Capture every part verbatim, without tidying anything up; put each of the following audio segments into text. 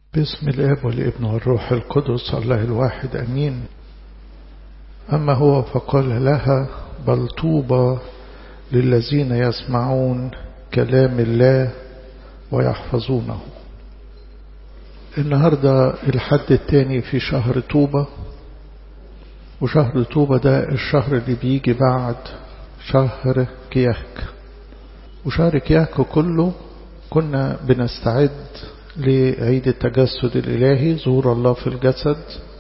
باسم الآب والابن والروح القدس الله الواحد أمين. أما هو فقال لها: بل طوبى للذين يسمعون كلام الله ويحفظونه. النهاردة الحد الثاني في شهر طوبى، وشهر طوبى ده الشهر اللي بيجي بعد شهر كياك. وشهر كياك كله كنا بنستعد لعيد التجسد الإلهي، ظهور الله في الجسد.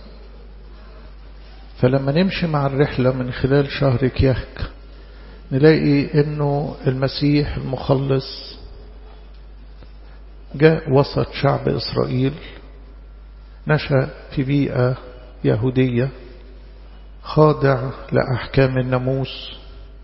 فلما نمشي مع الرحلة من خلال شهر كياك نلاقي انه المسيح المخلص جاء وسط شعب إسرائيل، نشأ في بيئة يهودية، خاضع لأحكام الناموس.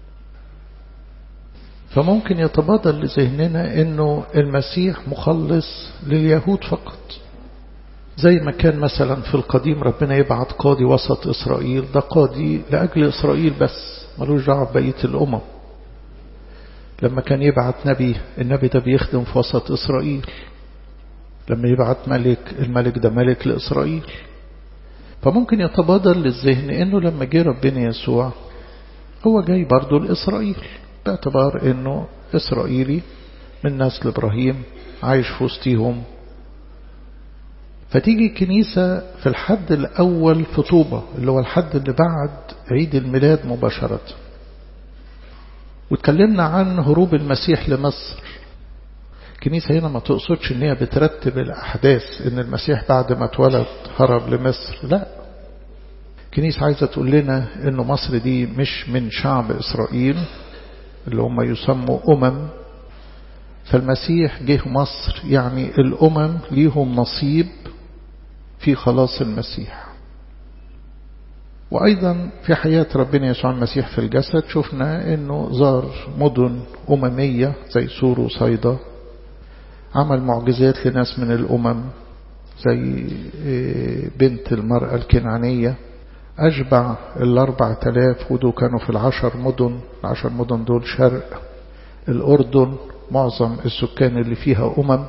فممكن يتبادر لذهننا انه المسيح مخلص لليهود فقط، زي ما كان مثلا في القديم ربنا يبعت قاضي وسط إسرائيل، ده قاضي لأجل إسرائيل بس، ملوش دعوة ببقية الأمم. لما كان يبعت نبي، النبي ده بيخدم في وسط إسرائيل. لما يبعت ملك، الملك ده ملك لإسرائيل. فممكن يتبادر للذهن انه لما جه ربنا يسوع هو جاي برضو لإسرائيل، باعتبار انه إسرائيلي من نسل إبراهيم، عايش في وسطهم. فتيجي الكنيسة في الحد الأول في طوبى، اللي هو الحد اللي بعد عيد الميلاد مباشرة، واتكلمنا عن هروب المسيح لمصر. الكنيسة هنا ما تقصدش ان هي بترتب الأحداث ان المسيح بعد ما اتولد هرب لمصر، لا. الكنيسة عايزة تقول لنا انه مصر دي مش من شعب إسرائيل اللي هم يسموا أمم، فالمسيح جه مصر، يعني الأمم ليهم نصيب في خلاص المسيح. وأيضا في حياة ربنا يسوع المسيح في الجسد شفنا أنه زار مدن أممية زي سور وصيدا، عمل معجزات لناس من الأمم زي بنت المرأة الكنعانية، أشبع الأربع تلاف، ودول كانوا في العشر مدن. العشر مدن دول شرق الأردن، معظم السكان اللي فيها أمم.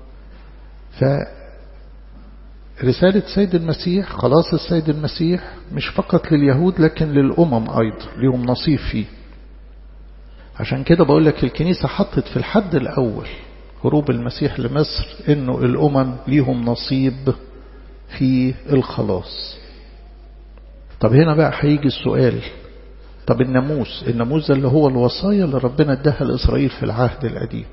فرسالة سيد المسيح، خلاص السيد المسيح مش فقط لليهود لكن للأمم أيضا ليهم نصيب فيه. عشان كده بقول لك الكنيسة حطت في الحد الأول هروب المسيح لمصر إنه الأمم ليهم نصيب في الخلاص. طب هنا بقى هيجي السؤال، طب الناموس الناموس اللي هو الوصايا اللي ربنا اداها لإسرائيل في العهد القديم،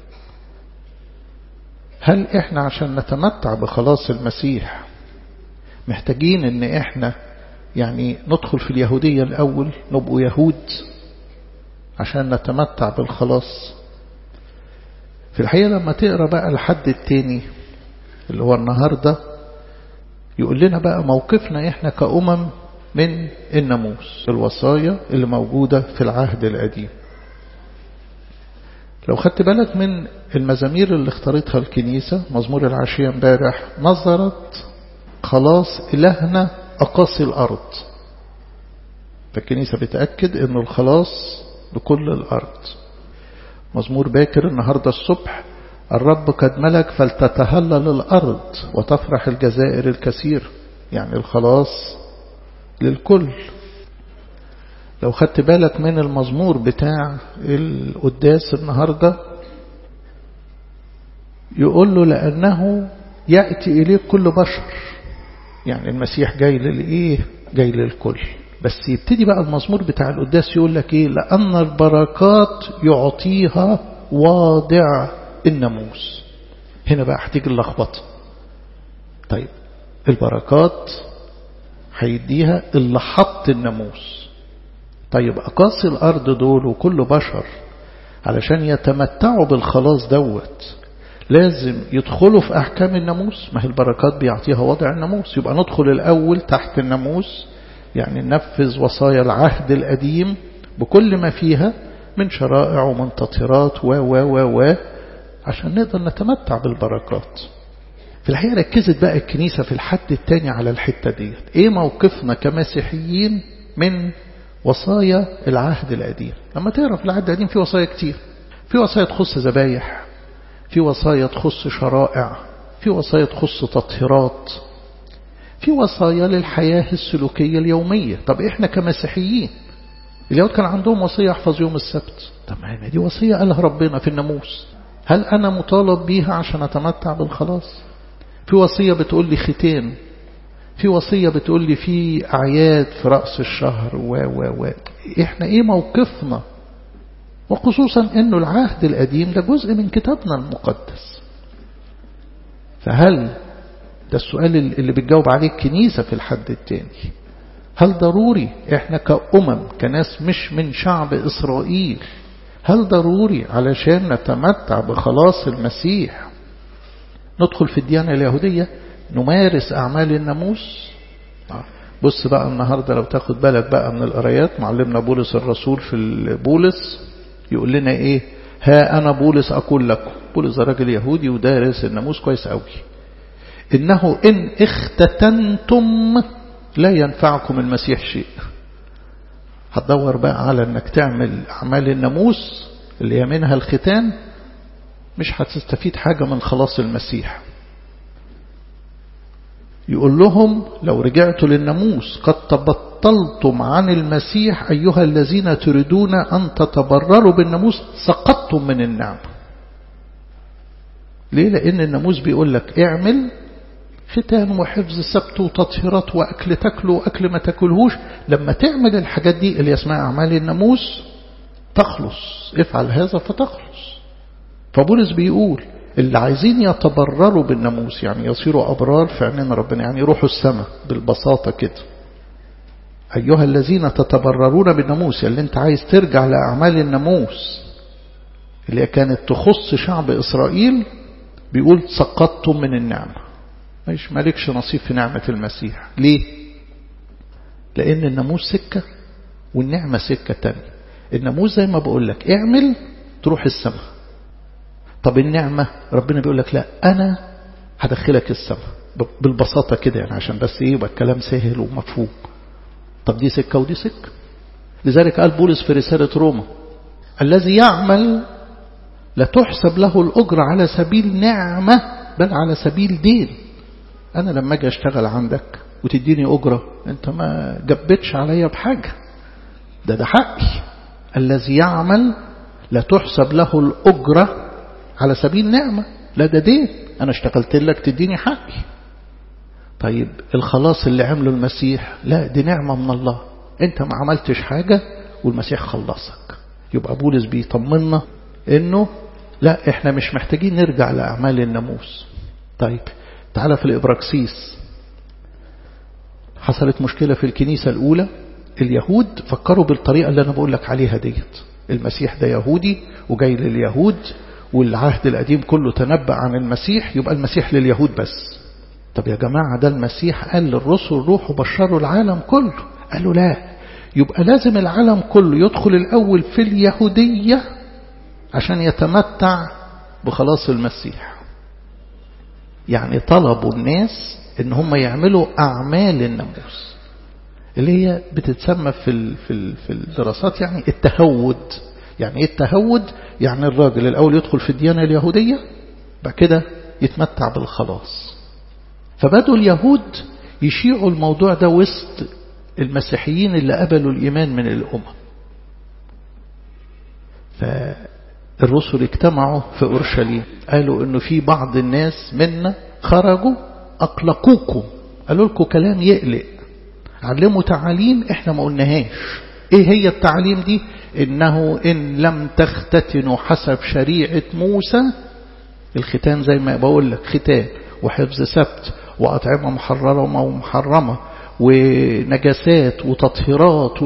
هل احنا عشان نتمتع بخلاص المسيح محتاجين ان احنا يعني ندخل في اليهودية الأول، نبقوا يهود عشان نتمتع بالخلاص؟ في الحقيقة لما تقرأ بقى الحد التاني اللي هو النهاردة يقول لنا بقى موقفنا احنا كأمم من الناموس، الوصايا اللي موجودة في العهد القديم. لو خدت بالك من المزامير اللي اختارتها الكنيسة، مزمور العشية امبارح نظرت خلاص إلهنا أقاصي الأرض. فالكنيسة بتأكد أن الخلاص لكل الأرض. مزمور باكر النهاردة الصبح: الرب قد ملك فلتتهلل الأرض وتفرح الجزائر الكثير، يعني الخلاص للكل. لو خدت بالك من المزمور بتاع القداس النهاردة يقول له: لأنه يأتي إليك كل بشر، يعني المسيح جاي للإيه؟ جاي للكل. بس يبتدي بقى المزمور بتاع القداس يقول لك إيه؟ لأن البركات يعطيها واضع الناموس. هنا بقى هتيجي اللخبطة. طيب البركات هيديها اللي حط الناموس. طيب أقاصي الأرض دول وكل بشر علشان يتمتعوا بالخلاص دوت لازم يدخلوا في أحكام الناموس. ما هي البركات بيعطيها وضع الناموس، يبقى ندخل الأول تحت الناموس، يعني ننفذ وصايا العهد القديم بكل ما فيها من شرائع ومن تطهيرات و و و و عشان نقدر نتمتع بالبركات. في الحقيقة ركزت بقى الكنيسة في الحد الثاني على الحتة دي، ايه موقفنا كمسيحيين من وصايا العهد القديم. لما تقرأ في العهد القديم في وصايا كتير، في وصايا تخص ذبايح، في وصايا تخص شرائع، في وصايا تخص تطهيرات، في وصايا للحياة السلوكية اليومية. طب إحنا كمسيحيين اليهود كان عندهم وصية يحفظ يوم السبت، طب ما دي وصية قالها ربنا في الناموس، هل أنا مطالب بيها عشان أتمتع بالخلاص؟ في وصية بتقول لي ختان، في وصية بتقول لي في أعياد في رأس الشهر و و و إحنا إيه موقفنا؟ وخصوصا إنه العهد القديم ده جزء من كتابنا المقدس. فهل ده السؤال اللي بتجاوب عليه الكنيسة في الحد التاني، هل ضروري إحنا كأمم كناس مش من شعب إسرائيل، هل ضروري علشان نتمتع بخلاص المسيح ندخل في الديانة اليهودية نمارس أعمال الناموس؟ بص بقى النهاردة لو تاخد بالك بقى من القرايات، معلمنا بولس الرسول في بولس يقول لنا إيه؟ ها أنا بولس أقول لكم، بولس راجل يهودي ودارس الناموس كويس قوي، إنه إن اختتنتم لا ينفعكم المسيح شيء. هتدور بقى على أنك تعمل أعمال الناموس اللي هي منها الختان، مش هتستفيد حاجة من خلاص المسيح. يقول لهم لو رجعتوا للناموس قد تبطلتم عن المسيح أيها الذين تريدون أن تتبرروا بالناموس، سقطتم من النعمة. ليه؟ لأن الناموس بيقول لك اعمل ختان وحفظ سبت وتطهيرات وأكل تاكله وأكل ما تاكلهوش. لما تعمل الحاجات دي اللي اسمها أعمال الناموس تخلص، افعل هذا فتخلص. فبولس بيقول اللي عايزين يتبرروا بالناموس يعني يصيروا أبرار في عينين ربنا، يعني يروحوا السماء بالبساطة كده. أيها الذين تتبررون بالناموس، اللي انت عايز ترجع لأعمال الناموس اللي كانت تخص شعب إسرائيل، بيقول سقطتم من النعمة، مش مالكش نصيب في نعمة المسيح. ليه؟ لأن الناموس سكة والنعمة سكة تانية. الناموس زي ما بقول لك اعمل تروح السماء، طب النعمة ربنا بيقول لك لا أنا هدخلك السماء بالبساطة كده، يعني عشان بس ايه يبقى الكلام سهل ومفهوم. طب دي سكة ودي سكة. لذلك قال بولس في رسالة روما الذي يعمل لا تحسب له الأجر على سبيل نعمة بل على سبيل دين. أنا لما أجي أشتغل عندك وتديني أجرة أنت ما جبتش عليا بحاجة، ده ده حقي. الذي يعمل لا تحسب له الأجرة على سبيل نعمة، لا ده دين، أنا اشتغلت لك تديني حقي. طيب الخلاص اللي عمله المسيح لا دي نعمة من الله، أنت ما عملتش حاجة والمسيح خلصك. يبقى بولس بيطمنا إنه لا إحنا مش محتاجين نرجع لأعمال الناموس. طيب تعالى في الإبراكسيس، حصلت مشكلة في الكنيسة الأولى. اليهود فكروا بالطريقة اللي أنا بقول لك عليها ديت، المسيح ده يهودي وجاي لليهود والعهد القديم كله تنبأ عن المسيح، يبقى المسيح لليهود بس. طب يا جماعة ده المسيح قال للرسل روحوا بشروا العالم كله، قالوا لا، يبقى لازم العالم كله يدخل الأول في اليهودية عشان يتمتع بخلاص المسيح. يعني طلبوا الناس ان هم يعملوا أعمال الناموس اللي هي بتتسمى في في الدراسات يعني التهود. يعني ايه التهود؟ يعني الراجل الأول يدخل في الديانة اليهودية بعد كده يتمتع بالخلاص. فبدوا اليهود يشيعوا الموضوع ده وسط المسيحيين اللي قبلوا الإيمان من الأمم. فالرسل اجتمعوا في أورشليم قالوا إنه في بعض الناس منا خرجوا أقلقوكم، قالوا لكم كلام يقلق، علموا تعاليم احنا ما قلناهاش. ايه هي التعليم دي؟ انه ان لم تختتنوا حسب شريعة موسى، الختان زي ما بقول لك ختان وحفظ سبت وأطعمة محرمة ومحرمة ونجاسات وتطهيرات و...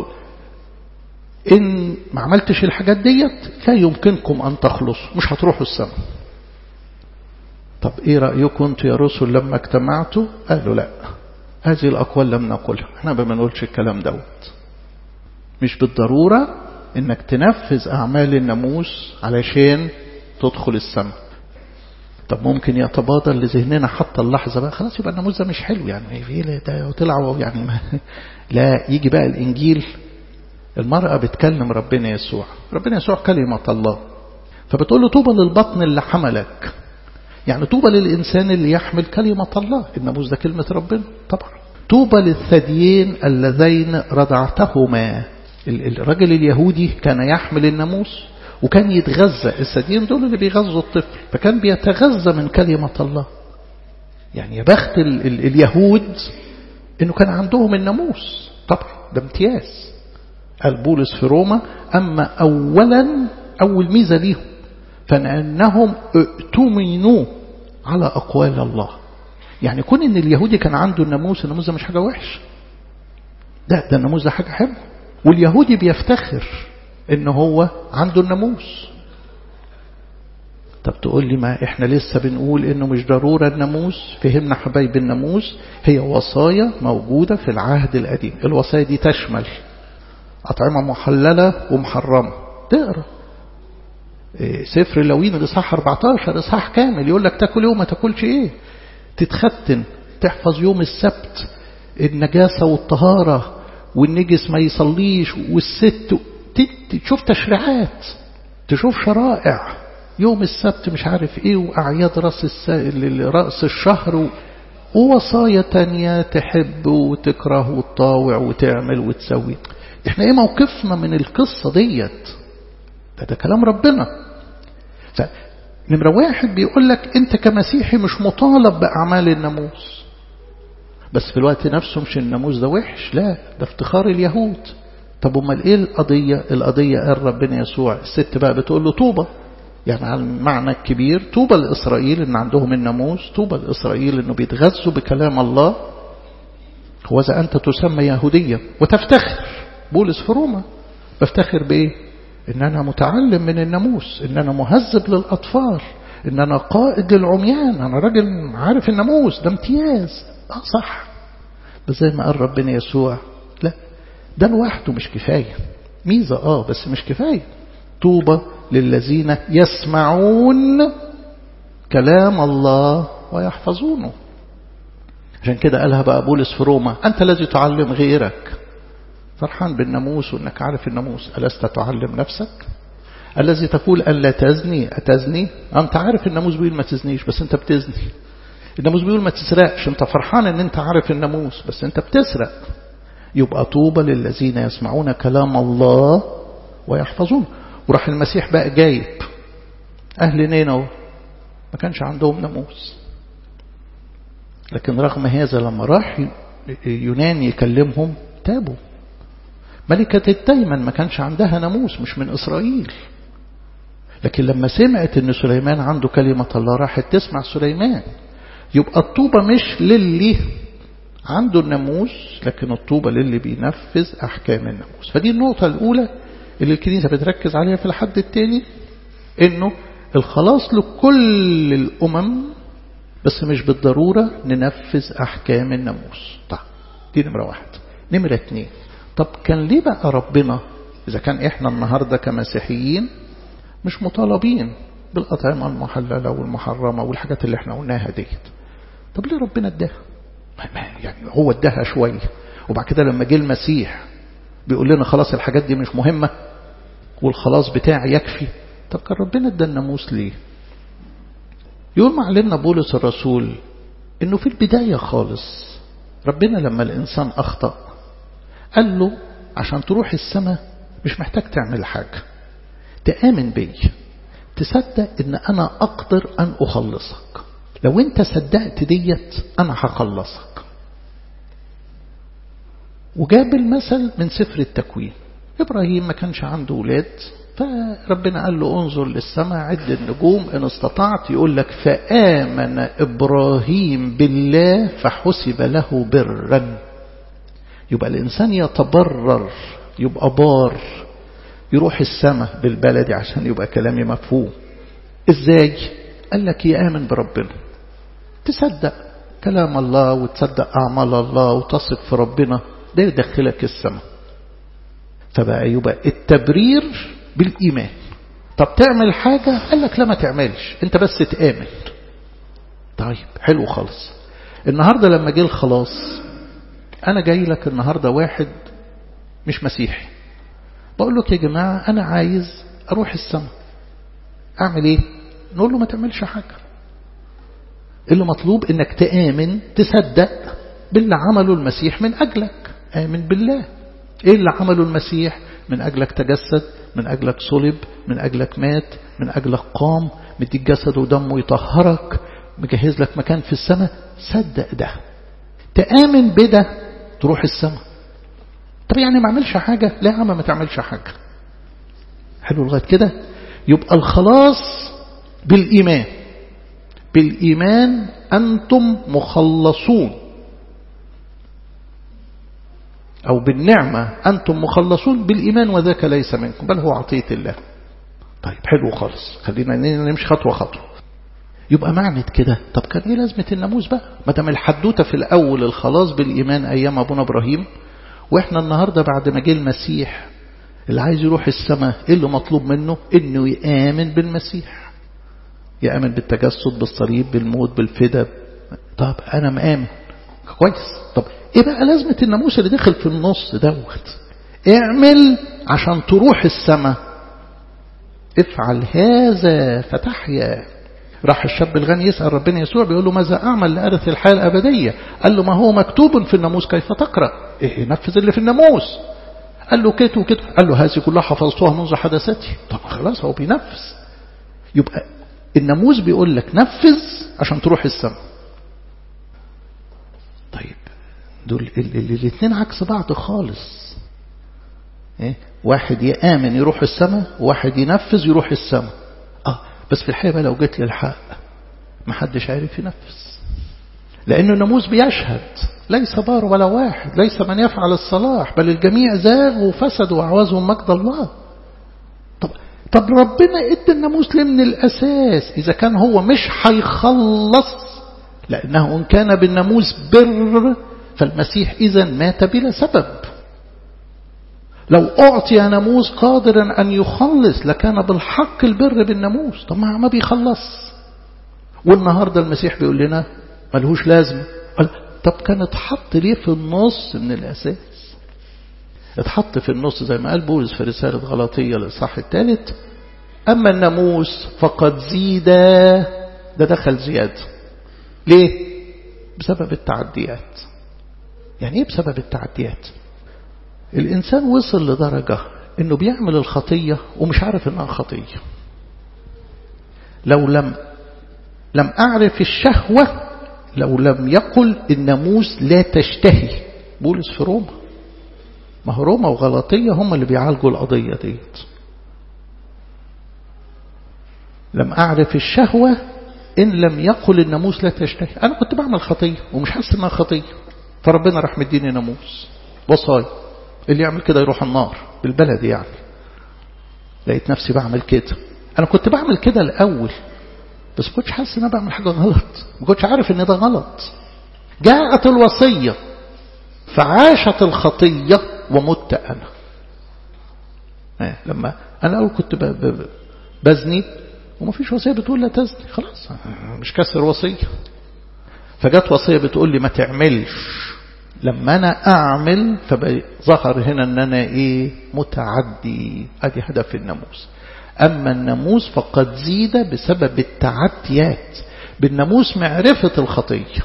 إن ما عملتش الحاجات ديت لا يمكنكم أن تخلصوا، مش هتروحوا السماء. طب إيه رأيكم أنتوا يا رسل لما اجتمعتوا؟ قالوا لا، هذه الأقوال لم نقولها، احنا ما بنقولش الكلام دوت. مش بالضرورة إنك تنفذ أعمال الناموس علشان تدخل السماء. طب ممكن يتبادر لذهننا حتى اللحظة بقى خلاص يبقى الناموس ده مش حلو، يعني في ده طلعوا يعني ما لا، يجي بقى الإنجيل، المرأة بتكلم ربنا يسوع، ربنا يسوع كلمة الله، فبتقول له طوبى للبطن اللي حملك. يعني طوبى للإنسان اللي يحمل كلمة الله، الناموس ده كلمة ربنا طبعا. طوبى للثديين اللذين رضعتهما، الرجل اليهودي كان يحمل الناموس وكان يتغذى، الثديين دول اللي بيغذوا الطفل، فكان بيتغذى من كلمة الله. يعني يا بخت ال ال اليهود انه كان عندهم الناموس طبعا، ده امتياز. قال بولس في روما اما اولا اول ميزة ليهم فانهم اؤتمنوا على اقوال الله. يعني كون ان اليهودي كان عنده الناموس، الناموس ده مش حاجة وحش، ده ده الناموس ده حاجة حلوة، واليهودي بيفتخر ان هو عنده الناموس. طب تقول لي ما احنا لسه بنقول انه مش ضرورة الناموس. فهمنا حبايب، الناموس هي وصايا موجودة في العهد القديم. الوصايا دي تشمل أطعمة محللة ومحرمة. تقرأ سفر اللوين الإصحاح أربعتاشر إصحاح كامل يقول لك تاكل ايه وما تاكلش ايه، تتختن، تحفظ يوم السبت، النجاسة والطهارة، والنجس ما يصليش، والست تشوف تشريعات، تشوف شرائع، يوم السبت مش عارف ايه، وأعياد رأس الس... رأس الشهر، ووصايا تانية تحب وتكره وتطاوع وتعمل وتسوي. احنا ايه موقفنا من القصة ديت؟ ده, ده كلام ربنا. فنمرة واحد بيقول لك انت كمسيحي مش مطالب بأعمال الناموس، بس في الوقت نفسه مش الناموس ده وحش، لا ده افتخار اليهود. طب امال ايه القضية؟ القضية قال ربنا يسوع، الست بقى بتقول له طوبى، يعني على المعنى الكبير، طوبى لإسرائيل ان عندهم الناموس، طوبى لإسرائيل انه بيتغذوا بكلام الله. هو إذا أنت تسمى يهودية وتفتخر، بولس في روما بفتخر بإيه؟ إن أنا متعلم من الناموس، إن أنا مهذب للأطفال، إن أنا قائد للعميان، أنا راجل عارف الناموس، ده امتياز. آه صح، بس زي ما قال ربنا يسوع لا، ده لوحده مش كفاية، ميزة آه بس مش كفاية. طوبى للذين يسمعون كلام الله ويحفظونه. عشان كده قالها بقى بولس في روما، أنت الذي تعلم غيرك، فرحان بالناموس وأنك عارف الناموس، ألست تعلم نفسك؟ الذي تقول ألا تزني أتزني؟ أنت عارف الناموس بيقول ما تزنيش بس أنت بتزني. الناموس بيقول ما تسرقش، أنت فرحان أن أنت عارف الناموس بس أنت بتسرق. يبقى طوبى للذين يسمعون كلام الله ويحفظون. وراح المسيح بقى جايب أهل نينوى ما كانش عندهم ناموس، لكن رغم هذا لما راح يونان يكلمهم تابوا. ملكة التيمن ما كانش عندها ناموس، مش من إسرائيل، لكن لما سمعت ان سليمان عنده كلمة الله راحت تسمع سليمان. يبقى الطوبة مش للي عنده الناموس، لكن الطوبة للي بينفذ أحكام الناموس. فدي النقطة الأولى اللي الكنيسة بتركز عليها في الحد الثاني، انه الخلاص لكل الأمم بس مش بالضرورة ننفذ أحكام الناموس. طيب دي نمرة واحد. نمرة اتنين، طب كان ليه بقى ربنا إذا كان إحنا النهاردة كمسيحيين مش مطالبين بالأطعمة المحللة والمحرمة والحاجات اللي احنا قلناها ديت، طب ليه ربنا اداها؟ يعني هو اداها شوية وبعد كده لما جه المسيح بيقول لنا خلاص الحاجات دي مش مهمة والخلاص بتاعي يكفي. طب كان ربنا ادى الناموس ليه؟ يقول معلمنا بولس الرسول انه في البداية خالص ربنا لما الانسان اخطأ قال له عشان تروح السماء مش محتاج تعمل حاجة، تآمن بي، تصدق ان انا اقدر ان اخلصك. لو انت صدقت ديت انا هخلصك. وجاب المثل من سفر التكوين، ابراهيم ما كانش عنده اولاد، فربنا قال له انظر للسماء عد النجوم ان استطعت. يقول لك فآمن إبراهيم بالله فحسب له برا. يبقى الإنسان يتبرر، يبقى بار، يروح السماء بالبلدي عشان يبقى كلامي مفهوم. ازاي؟ قال لك يآمن بربنا، تصدق كلام الله وتصدق أعمال الله وتصف في ربنا، ده يدخلك السماء. فبقى يبقى التبرير بالإيمان. طب تعمل حاجة؟ قال لك لا ما تعملش، انت بس تآمن. طيب حلو خالص. النهاردة لما جه الخلاص، أنا جاي لك النهاردة واحد مش مسيحي، بقول لك يا جماعة أنا عايز أروح السماء، أعمل إيه؟ نقول له ما تعملش حاجة. اللي مطلوب انك تآمن تصدق باللي عمله المسيح من أجلك. آمن بالله. ايه اللي عمله المسيح؟ من أجلك تجسد، من أجلك صلب، من أجلك مات، من أجلك قام، مديك جسد ودمه يطهرك، مجهز لك مكان في السماء. صدق ده، تآمن بده، تروح السماء. طب يعني ما عملش حاجة؟ لا يا عم ما تعملش حاجة. حلو لغاية كده. يبقى الخلاص بالإيمان. بالإيمان أنتم مخلصون، أو بالنعمة أنتم مخلصون بالإيمان، وذاك ليس منكم بل هو عطية الله. طيب حلو خالص، خلينا نمشي خطوة خطوة. يبقى معنى كده طب كان ايه لازمة الناموس بقى؟ ما دام الحدوته في الأول الخلاص بالإيمان أيام أبونا إبراهيم، وإحنا النهاردة بعد ما جه المسيح اللي عايز يروح السماء ايه اللي مطلوب منه؟ إنه يآمن بالمسيح، يآمن بالتجسد، بالصليب، بالموت، بالفداء. طب أنا مآمن كويس. طب ايه بقى لازمة الناموس اللي داخل في النص دوت؟ اعمل عشان تروح السماء. افعل هذا فتحيا. راح الشاب الغني يسأل ربنا يسوع بيقول له ماذا أعمل لأرث الحياة الأبدية؟ قال له ما هو مكتوب في الناموس كيف تقرأ؟ إيه نفذ اللي في الناموس. قال له كده وكده. قال له هذه كلها حفظتها منذ حدثتي. طب خلاص هو بينفذ. يبقى الناموس بيقول لك نفذ عشان تروح السماء. طيب دول الاثنين عكس بعض خالص. إيه؟ واحد يآمن يروح السماء، وواحد ينفذ يروح السماء. آه بس في الحقيقة لو جيت للحق ما حدش عارف ينفذ، لأنه الناموس بيشهد ليس بار ولا واحد، ليس من يفعل الصلاح بل الجميع زاغوا وفسدوا وأعوزهم مجد الله. طب طب ربنا ادى الناموس ليه من الأساس إذا كان هو مش هيخلص؟ لأنه إن كان بالناموس بر فالمسيح إذن مات بلا سبب. لو أعطي ناموس قادرا أن يخلص لكان بالحق البر بالناموس. طب ما بيخلص. والنهاردة المسيح بيقول لنا ملهوش لازمة. طب كان اتحط ليه في النص من الأساس؟ اتحط في النص زي ما قال بولس في رسالة غلاطية الإصحاح الثالث: أما الناموس فقد زيد. ده دخل زيادة. ليه؟ بسبب التعديات. يعني ايه بسبب التعديات؟ الإنسان وصل لدرجة انه بيعمل الخطية ومش عارف انها خطية. لو لم لم أعرف الشهوة، لو لم يقل الناموس لا تشتهي. بولس في روما، ما هو روما وغلاطية هم اللي بيعالجوا القضية ديت. لم أعرف الشهوة إن لم يقل الناموس لا تشتهي. أنا كنت بعمل خطية ومش حاسس إنها خطية، فربنا راح مديني ناموس وصايا اللي يعمل كده يروح النار بالبلد. يعني لقيت نفسي بعمل كده. أنا كنت بعمل كده الأول بس ما كنتش حاسس إن أنا بعمل حاجة غلط، ما كنتش عارف إن ده غلط. جاءت الوصية فعاشت الخطية ومت أنا. لما أنا أول كنت بزني وما فيش وصية بتقول لا تزني، خلاص مش كسر وصية. فجت وصية بتقول لي ما تعملش. لما أنا أعمل فظهر هنا أن أنا إيه؟ متعدي. أدي هدف الناموس. أما الناموس فقد زيد بسبب التعديات. بالناموس معرفة الخطية.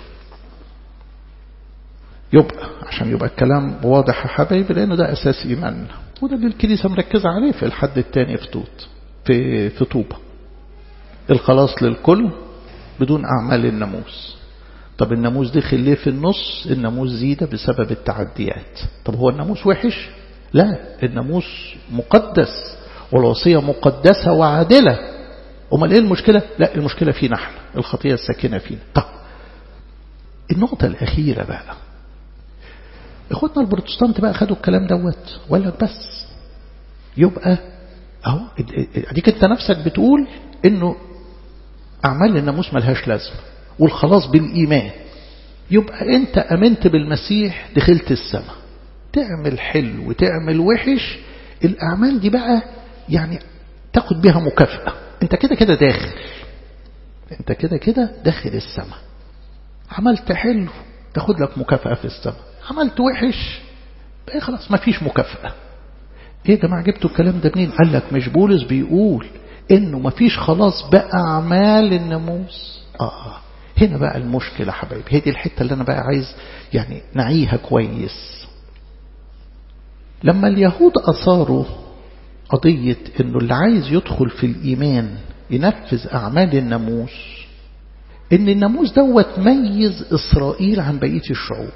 يبقى عشان يبقى الكلام واضح يا حبايبي، لأنه ده أساس إيماننا، وده اللي الكنيسة مركزة عليه في الحد الثاني في توت في في طوبة. الخلاص للكل بدون أعمال الناموس. طب الناموس دخل ليه في النص؟ الناموس زيد بسبب التعديات. طب هو الناموس وحش؟ لا، الناموس مقدس والوصية مقدسة وعادلة. أمال إيه المشكلة؟ لا، المشكلة فينا احنا، الخطية الساكنة فينا. طب النقطة الأخيرة بقى، اخوتنا البروتستانت بقى خدوا الكلام دوت وقال لك بس يبقى اهو اديك انت نفسك بتقول انه اعمال الناموس ملهاش لازمه والخلاص بالايمان. يبقى انت امنت بالمسيح دخلت السماء. تعمل حلو وتعمل وحش، الاعمال دي بقى يعني تاخد بيها مكافأة. انت كده كده داخل، انت كده كده داخل السماء. عملت حلو تاخد لك مكافأة في السماء، عملت وحش بقى خلاص ما فيش مكافأة. ايه يا جماعة جبتوا الكلام ده منين؟ قال لك مش بولس بيقول انه ما فيش خلاص بقى اعمال الناموس؟ اه هنا بقى المشكلة حبايبي، هي دي الحتة اللي أنا بقى عايز يعني نعيها كويس. لما اليهود أثاروا قضية إنه اللي عايز يدخل في الإيمان ينفذ أعمال الناموس، إن الناموس دوت ميز إسرائيل عن بقية الشعوب.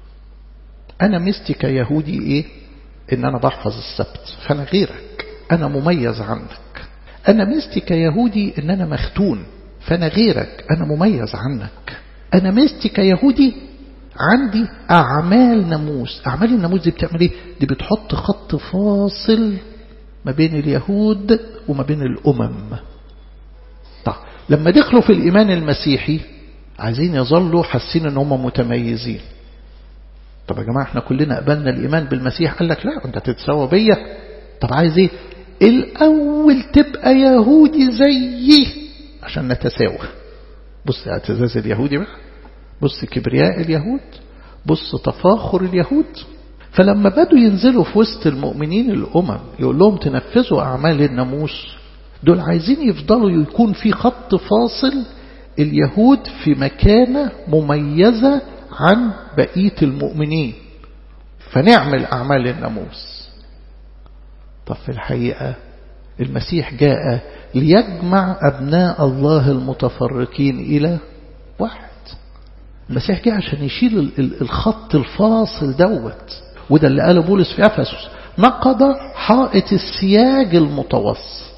أنا مستي كيهودي إيه؟ إن أنا بحفظ السبت، فأنا غيرك، أنا مميز عنك. أنا مستي كيهودي إن أنا مختون، فأنا غيرك، أنا مميز عنك. أنا مستي كيهودي عندي أعمال ناموس. أعمال الناموس دي بتعمل إيه؟ دي بتحط خط فاصل ما بين اليهود وما بين الأمم. طيب لما دخلوا في الإيمان المسيحي عايزين يظلوا حاسين ان هم متميزين. طب يا جماعة احنا كلنا قبلنا الإيمان بالمسيح. قال لك لا، انت تتساوى بيا. طب عايز ايه؟ الأول تبقى يهودي زيي عشان نتساوى. بص اعتزاز اليهودي بقى، بص كبرياء اليهود، بص تفاخر اليهود. فلما بدوا ينزلوا في وسط المؤمنين الأمم يقول لهم تنفذوا أعمال الناموس، دول عايزين يفضلوا يكون في خط فاصل اليهود في مكانة مميزة عن بقية المؤمنين، فنعمل أعمال الناموس. طب في الحقيقة المسيح جاء ليجمع أبناء الله المتفرقين إلى واحد. المسيح جاء عشان يشيل الخط الفاصل دوت، وده اللي قاله بولس في أفسس: نقض حائط السياج المتوسط،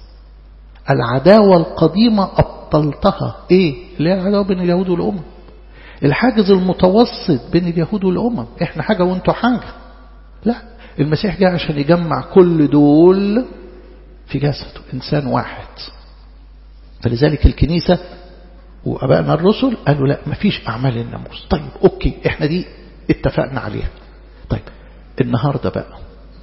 العداوة القديمة أبطلتها. إيه؟ اللي هي العداوة بين اليهود والأمم، الحاجز المتوسط بين اليهود والأمم. إحنا حاجة وإنتوا حاجة. لا، المسيح جاء عشان يجمع كل دول في جسده، إنسان واحد. فلذلك الكنيسة وأبائنا الرسل قالوا لا، مفيش أعمال الناموس. طيب أوكي، إحنا دي اتفقنا عليها. طيب النهاردة بقى،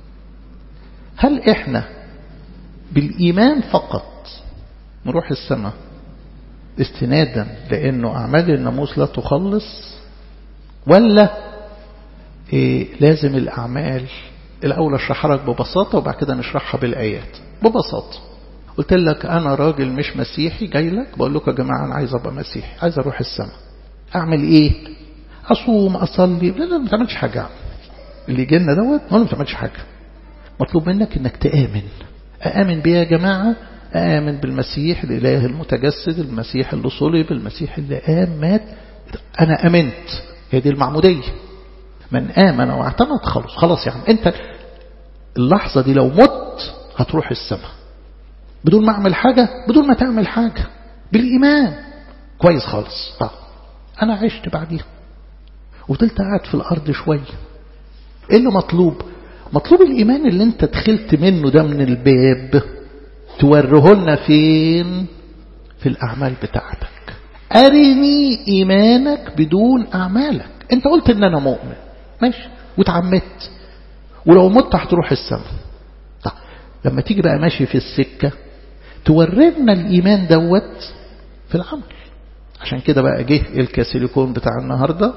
هل إحنا بالإيمان فقط نروح السماء استنادا لأنه أعمال الناموس لا تخلص، ولا إيه لازم الأعمال؟ الأول أشرحها لك ببساطة وبعد كده نشرحها بالآيات ببساطة. قلت لك أنا راجل مش مسيحي جاي لك بقول لك يا جماعة أنا عايز أبقى مسيحي، عايز أروح السماء، أعمل إيه؟ أصوم، أصلي؟ لا لا، ما تعملش حاجة. اللي جينا دوت ما تعملش حاجة. مطلوب منك إنك تآمن. أآمن بيه يا جماعة، آمن بالمسيح الإله المتجسد، المسيح اللي صلب، المسيح اللي قام مات. أنا آمنت. هي دي المعمودية. من آمن واعتمد خلاص خلاص. يعني أنت اللحظة دي لو مت هتروح السماء بدون ما أعمل حاجة، بدون ما تعمل حاجة، بالإيمان. كويس خالص. طب أنا عشت بعديها وفضلت قاعد في الأرض شوية. إيه اللي مطلوب؟ مطلوب الإيمان اللي أنت دخلت منه ده من الباب توره لنا فين؟ في الأعمال بتاعتك. أرني إيمانك بدون أعمالك. أنت قلت إن أنا مؤمن، ماشي، وتعمدت، ولو مت هتروح السماء. طيب لما تيجي بقى ماشي في السكة تورنا الإيمان دوت في العمل. عشان كده بقى جه الكاسيليكون بتاع النهاردة: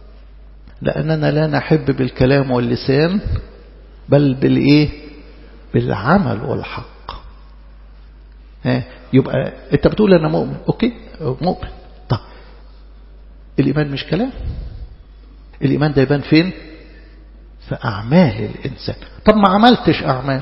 لأننا لا نحب بالكلام واللسان بل بالإيه؟ بالعمل والحق. ها، يبقى انت بتقول انا مؤمن، اوكي مؤمن. طب الايمان مش كلام، الايمان ده يبان فين؟ في اعمال الانسان. طب ما عملتش اعمال،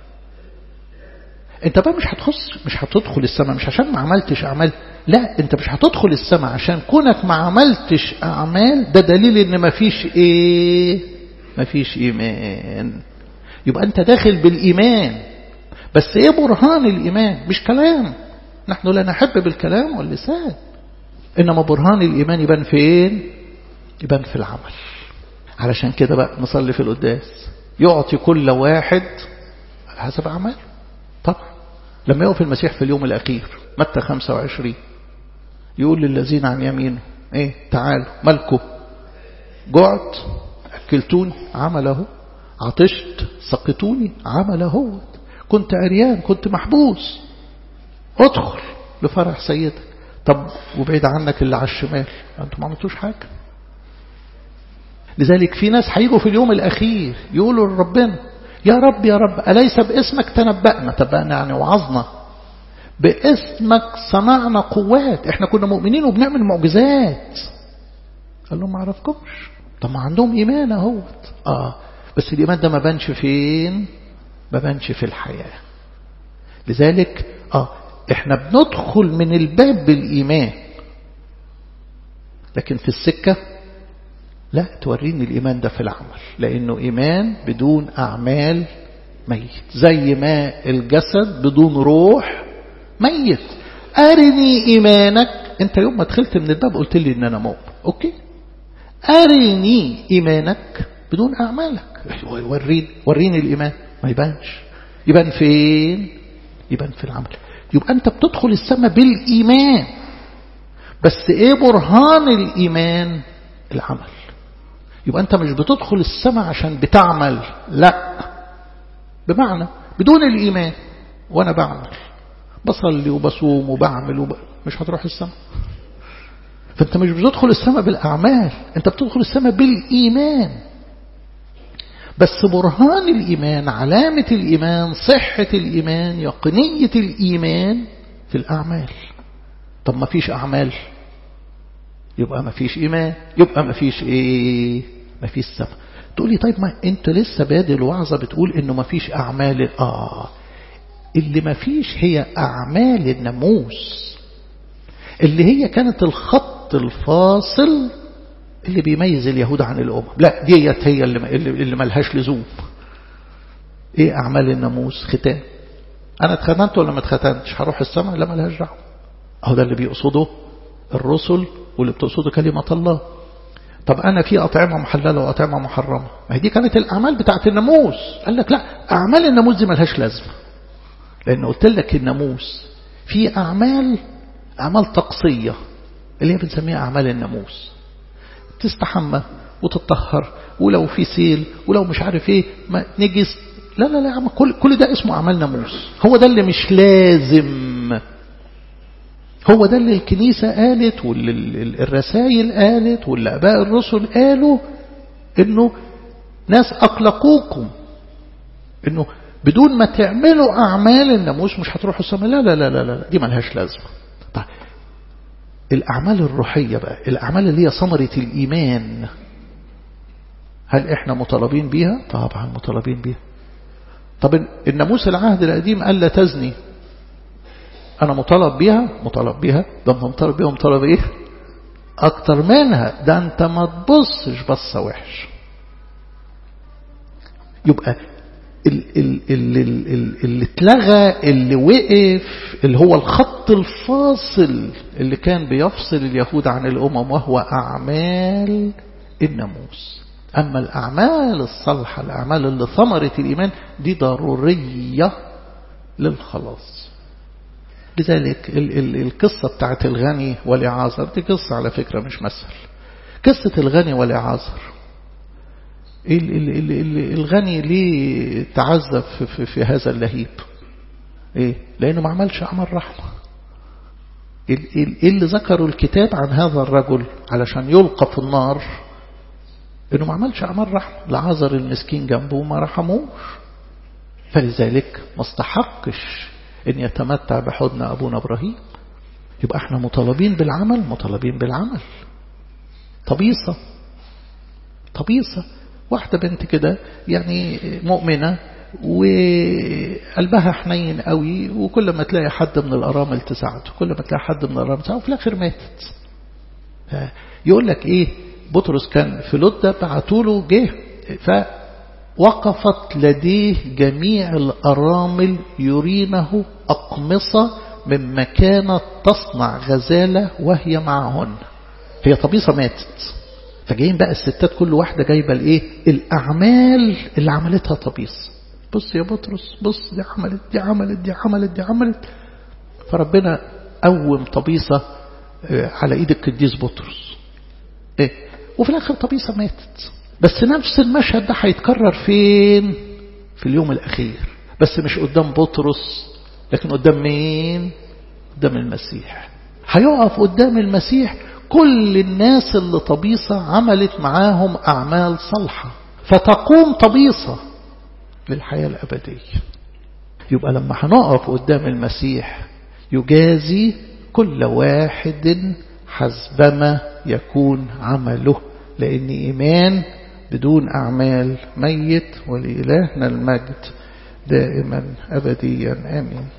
انت بقى مش هتخص مش هتدخل السماء مش عشان ما عملتش اعمال. لا، انت مش هتدخل السماء عشان كونك ما عملتش اعمال. ده دليل ان ما فيش ايه؟ ما فيش ايمان. يبقى انت داخل بالايمان، بس ايه برهان الإيمان؟ مش كلام. نحن لا نحب بالكلام واللسان، إنما برهان الإيمان يبان فين؟ يبان في العمل. علشان كده بقى نصلي في القداس: يعطي كل واحد حسب أعماله. طبعا لما يقف المسيح في اليوم الأخير متى خمسة وعشرين يقول للذين عن يمينه: ايه تعالوا، مالكم؟ جعت أكلتوني، عمله. عطشت سقطوني، عمله. كنت عريان، كنت محبوس، ادخل لفرح سيدك. طب وبعيد عنك اللي على الشمال، انتوا ما عملتوش حاجة. لذلك في ناس هيجوا في اليوم الأخير يقولوا لربنا: يا رب يا رب أليس باسمك تنبأنا؟ تنبأنا يعني وعظنا، باسمك صنعنا قوات، احنا كنا مؤمنين وبنعمل معجزات. قال لهم ما اعرفكمش. طب ما عندهم ايمان اهوت، اه بس الايمان ده ما بانش فين؟ ما بانش في الحياة. لذلك اه احنا بندخل من الباب بالايمان، لكن في السكة لا توريني الإيمان ده في العمل، لأنه إيمان بدون أعمال ميت، زي ما الجسد بدون روح ميت. أرني إيمانك. أنت يوم ما دخلت من الباب قلت لي إن أنا مؤمن، أوكي، أرني إيمانك بدون أعمالك. وريني وريني الإيمان. ما يبانش. يبان فين؟ يبان في العمل. يبقى أنت بتدخل السماء بالإيمان، بس إيه برهان الإيمان؟ العمل. يبقى أنت مش بتدخل السماء عشان بتعمل، لا، بمعنى بدون الإيمان وأنا بعمل، بصلي وبصوم وبعمل وب... مش هتروح السماء. فأنت مش بتدخل السماء بالأعمال، أنت بتدخل السماء بالإيمان. بس برهان الإيمان، علامة الإيمان، صحة الإيمان، يقينية الإيمان في الأعمال. طب ما فيش أعمال يبقى ما فيش إيمان، يبقى ما فيش إيه؟ ما فيش سماء. تقولي طيب ما أنت لسه بادئ الوعظة بتقول إنه ما فيش أعمال. آه اللي ما فيش هي أعمال الناموس، اللي هي كانت الخط الفاصل اللي بيميز اليهود عن الأمم. لا، ديت هي اللي اللي ملهاش لزوم. إيه أعمال الناموس؟ ختان. أنا اتختنت ولا ما اتختنتش هروح السماء؟ لا، ملهاش دعوة. أهو ده اللي بيقصده الرسل واللي بتقصده كلمة الله. طب أنا في أطعمة محللة وأطعمة محرمة، ما هي دي كانت الأعمال بتاعت الناموس. قال لك لا، أعمال الناموس دي ملهاش لازمة، لأن قلت لك الناموس في أعمال أعمال طقسية اللي هي بنسميها أعمال الناموس، تستحمى وتطهر، ولو في سيل، ولو مش عارف ايه ما نجس، لا لا لا، كل كل ده اسمه أعمال ناموس. هو ده اللي مش لازم، هو ده اللي الكنيسة قالت واللي الرسائل قالت واللي آباء الرسل قالوا، إنه ناس أقلقوكم إنه بدون ما تعملوا أعمال الناموس مش هتروحوا السماء. لا لا لا لا لا، دي ملهاش لازمة. طيب الأعمال الروحية بقى، الأعمال اللي هي ثمرة الإيمان، هل إحنا مطالبين بيها؟ طبعا مطالبين بيها. طب الناموس العهد القديم قال لا تزني، أنا مطالب بيها؟ مطالب بيها. ده أنت مطالب بيها مطالب إيه؟ أكتر منها، ده أنت ما تبصش بصة وحش. يبقى اللي اتلغى، اللي وقف، اللي هو الخط الفاصل اللي كان بيفصل اليهود عن الأمم، وهو أعمال الناموس. أما الأعمال الصالحة، الأعمال اللي ثمرة الإيمان، دي ضرورية للخلاص. لذلك القصة بتاعت الغني والإعازر دي قصة على فكرة مش مثل. قصة الغني والإعازر، الغني ليه تعذب في, في, في هذا اللهيب؟ إيه؟ لأنه ما عملش أعمال رحمة. اللي ذكروا الكتاب عن هذا الرجل علشان يلقى في النار إنه ما عملش أعمال رحمة. لعازر المسكين جنبه ما رحموش، فلذلك ما استحقش إن يتمتع بحضن أبونا إبراهيم. يبقى احنا مطالبين بالعمل، مطالبين بالعمل. طبيصة طبيصة واحدة بنت كده يعني مؤمنة وقلبها حنين قوي، وكل ما تلاقي حد من الأرامل تساعده، كل ما تلاقي حد من الأرامل تساعده، وفي الآخر ماتت. يقول لك إيه، بطرس كان في لدة بعتوله جه، فوقفت لديه جميع الأرامل يرينه أقمصة مما كانت تصنع غزالة وهي معهن. هي طبيصة ماتت، فجايين بقى الستات كل واحدة جايبة الايه، الأعمال اللي عملتها طبيص. بص يا بطرس، بص دي عملت دي عملت دي عملت دي عملت. فربنا قوم طبيصة على ايد القديس بطرس ايه، وفي الاخر طبيصة ماتت. بس نفس المشهد ده هيتكرر فين؟ في اليوم الأخير، بس مش قدام بطرس، لكن قدام مين؟ قدام المسيح. هيقف قدام المسيح كل الناس اللي طبيصة عملت معاهم أعمال صالحة، فتقوم طبيصة للحياة الأبدية. يبقى لما هنقف قدام المسيح يجازي كل واحد حسبما يكون عمله، لأن إيمان بدون أعمال ميت، ولإلهنا المجد دائما أبديا آمين.